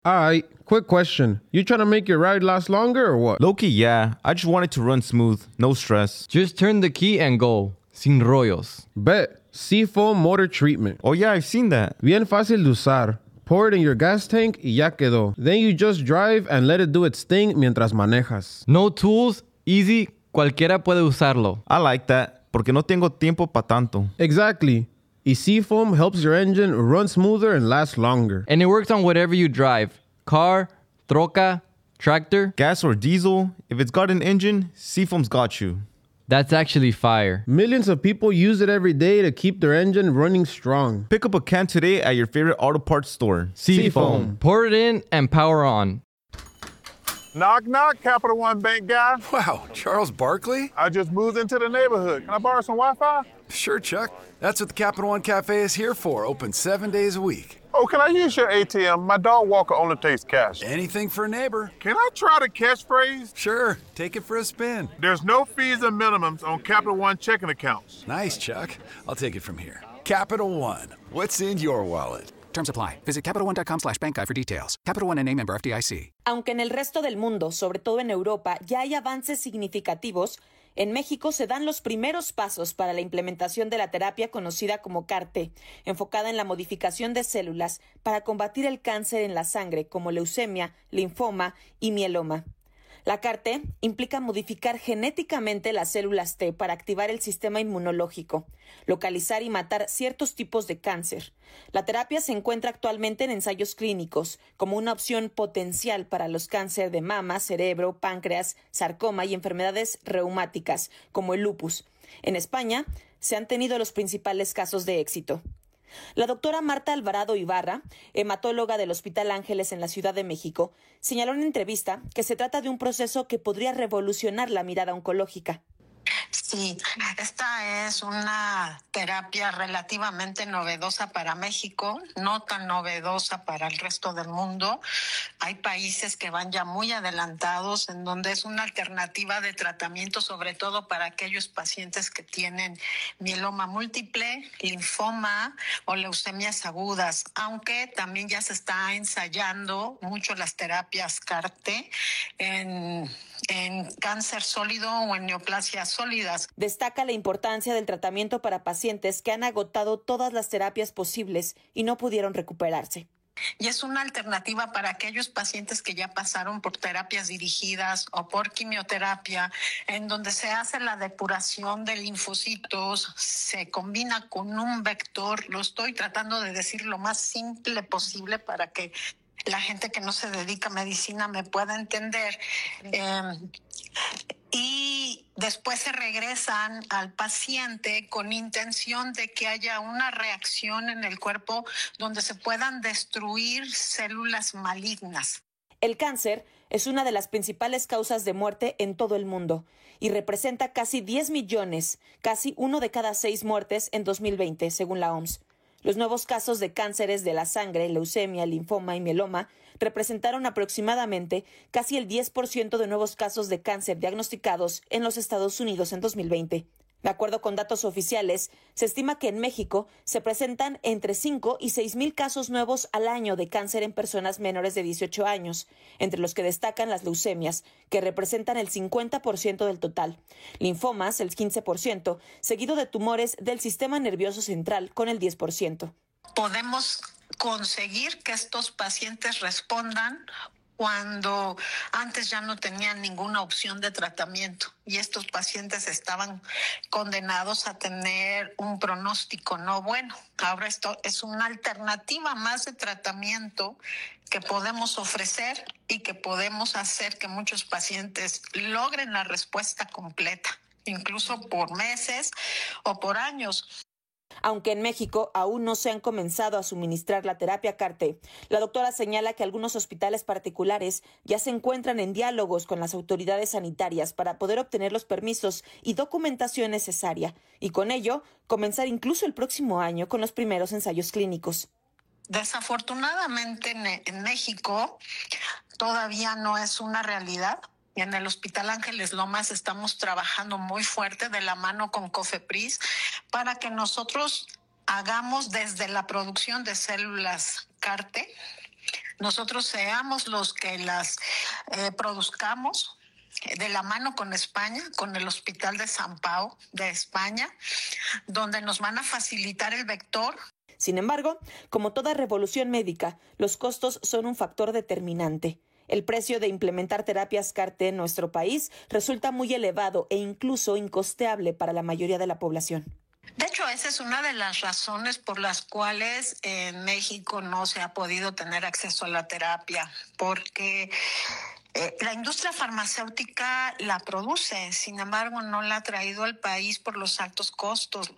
Alright, quick question. You trying to make your ride last longer or what? Low-key, yeah. I just want it to run smooth, no stress. Just turn the key and go. Sin rollos. Bet. Seafoam motor treatment. Oh yeah, I've seen that. Bien fácil de usar. Pour it in your gas tank y ya quedó. Then you just drive and let it do its thing mientras manejas. No tools, easy, cualquiera puede usarlo. I like that, porque no tengo tiempo pa' tanto. Exactly. Y Seafoam helps your engine run smoother and last longer. And it works on whatever you drive. Car, troca, tractor. Gas or diesel, if it's got an engine, Seafoam's got you. That's actually fire. Millions of people use it every day to keep their engine running strong. Pick up a can today at your favorite auto parts store. Seafoam. Pour it in and power on. Knock, knock, Capital One Bank guy. Wow, Charles Barkley? I just moved into the neighborhood. Can I borrow some Wi-Fi? Sure, Chuck. That's what the Capital One Cafe is here for, open 7 days a week. Oh, can I use your ATM? My dog Walker only takes cash. Anything for a neighbor. Can I try the catchphrase? Sure, take it for a spin. There's no fees or minimums on Capital One checking accounts. Nice, Chuck. I'll take it from here. Capital One, what's in your wallet? Terms apply. Visit CapitalOne.com/bankguide for details. Capital One and a member FDIC. Aunque en el resto del mundo, sobre todo en Europa, ya hay avances significativos, en México se dan los primeros pasos para la implementación de la terapia conocida como CAR-T, enfocada en la modificación de células para combatir el cáncer en la sangre como leucemia, linfoma y mieloma. La CAR-T implica modificar genéticamente las células T para activar el sistema inmunológico, localizar y matar ciertos tipos de cáncer. La terapia se encuentra actualmente en ensayos clínicos como una opción potencial para los cánceres de mama, cerebro, páncreas, sarcoma y enfermedades reumáticas como el lupus. En España se han tenido los principales casos de éxito. La doctora Marta Alvarado Ibarra, hematóloga del Hospital Ángeles en la Ciudad de México, señaló en entrevista que se trata de un proceso que podría revolucionar la mirada oncológica. Sí, esta es una terapia relativamente novedosa para México, no tan novedosa para el resto del mundo. Hay países que van ya muy adelantados en donde es una alternativa de tratamiento, sobre todo para aquellos pacientes que tienen mieloma múltiple, linfoma o leucemias agudas, aunque también ya se está ensayando mucho las terapias CAR-T en cáncer sólido o en neoplasias sólidas. Destaca la importancia del tratamiento para pacientes que han agotado todas las terapias posibles y no pudieron recuperarse. Y es una alternativa para aquellos pacientes que ya pasaron por terapias dirigidas o por quimioterapia, en donde se hace la depuración de linfocitos, se combina con un vector. Lo estoy tratando de decir lo más simple posible para que la gente que no se dedica a medicina me pueda entender. Y después se regresan al paciente con intención de que haya una reacción en el cuerpo donde se puedan destruir células malignas. El cáncer es una de las principales causas de muerte en todo el mundo y representa casi 10 millones, casi 1 de cada 6 muertes en 2020, según la OMS. Los nuevos casos de cánceres de la sangre, leucemia, linfoma y mieloma representaron aproximadamente casi el 10% de nuevos casos de cáncer diagnosticados en los Estados Unidos en 2020. De acuerdo con datos oficiales, se estima que en México se presentan entre 5 y 6 mil casos nuevos al año de cáncer en personas menores de 18 años, entre los que destacan las leucemias, que representan el 50% del total, linfomas el 15%, seguido de tumores del sistema nervioso central con el 10%. Podemos conseguir que estos pacientes respondan cuando antes ya no tenían ninguna opción de tratamiento y estos pacientes estaban condenados a tener un pronóstico no bueno. Ahora esto es una alternativa más de tratamiento que podemos ofrecer y que podemos hacer que muchos pacientes logren la respuesta completa, incluso por meses o por años. Aunque en México aún no se han comenzado a suministrar la terapia CAR-T, la doctora señala que algunos hospitales particulares ya se encuentran en diálogos con las autoridades sanitarias para poder obtener los permisos y documentación necesaria y con ello comenzar incluso el próximo año con los primeros ensayos clínicos. Desafortunadamente en México todavía no es una realidad. Y en el Hospital Ángeles Lomas estamos trabajando muy fuerte de la mano con COFEPRIS para que nosotros hagamos desde la producción de células CAR-T, nosotros seamos los que las produzcamos de la mano con España, con el Hospital de San Pau de España, donde nos van a facilitar el vector. Sin embargo, como toda revolución médica, los costos son un factor determinante. El precio de implementar terapias CAR-T en nuestro país resulta muy elevado e incluso incosteable para la mayoría de la población. De hecho, esa es una de las razones por las cuales en México no se ha podido tener acceso a la terapia, porque la industria farmacéutica la produce, sin embargo, no la ha traído al país por los altos costos.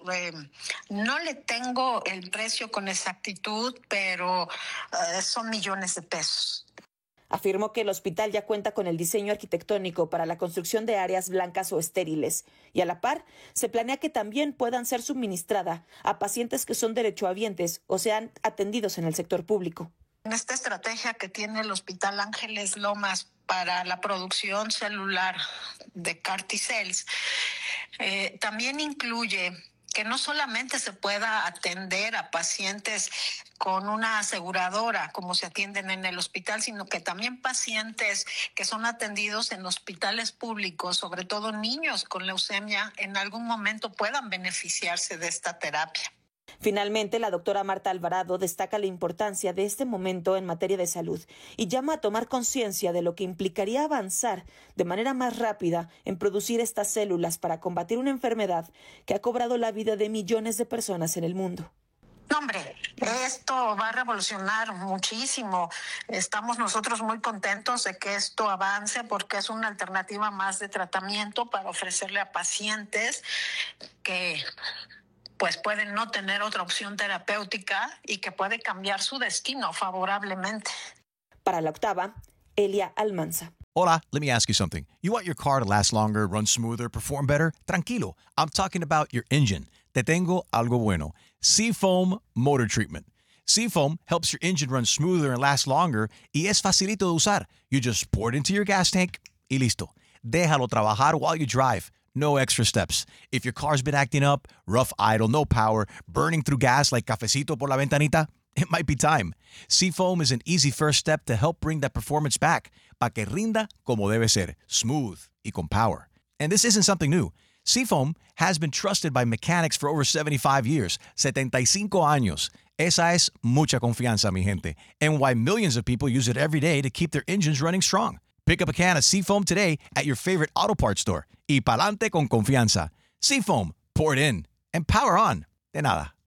No le tengo el precio con exactitud, pero son millones de pesos. Afirmó que el hospital ya cuenta con el diseño arquitectónico para la construcción de áreas blancas o estériles y a la par se planea que también puedan ser suministradas a pacientes que son derechohabientes o sean atendidos en el sector público. En esta estrategia que tiene el Hospital Ángeles Lomas para la producción celular de CAR T-cells, también incluye que no solamente se pueda atender a pacientes con una aseguradora, como se atienden en el hospital, sino que también pacientes que son atendidos en hospitales públicos, sobre todo niños con leucemia, en algún momento puedan beneficiarse de esta terapia. Finalmente, la doctora Marta Alvarado destaca la importancia de este momento en materia de salud y llama a tomar conciencia de lo que implicaría avanzar de manera más rápida en producir estas células para combatir una enfermedad que ha cobrado la vida de millones de personas en el mundo. No, hombre, esto va a revolucionar muchísimo. Estamos nosotros muy contentos de que esto avance porque es una alternativa más de tratamiento para ofrecerle a pacientes que pues pueden no tener otra opción terapéutica y que puede cambiar su destino favorablemente. Para La Octava, Elia Almanza. Hola, let me ask you something. You want your car to last longer, run smoother, perform better? Tranquilo, I'm talking about your engine. Te tengo algo bueno. Seafoam Motor Treatment. Seafoam helps your engine run smoother and last longer y es facilito de usar. You just pour it into your gas tank y listo. Déjalo trabajar while you drive. No extra steps. If your car's been acting up, rough idle, no power, burning through gas like cafecito por la ventanita, it might be time. Seafoam is an easy first step to help bring that performance back, pa que rinda como debe ser, smooth y con power. And this isn't something new. Seafoam has been trusted by mechanics for over 75 years, 75 años. Esa es mucha confianza, mi gente, and why millions of people use it every day to keep their engines running strong. Pick up a can of Seafoam today at your favorite auto parts store. Y pa'lante con confianza. Seafoam, pour it in and power on. De nada.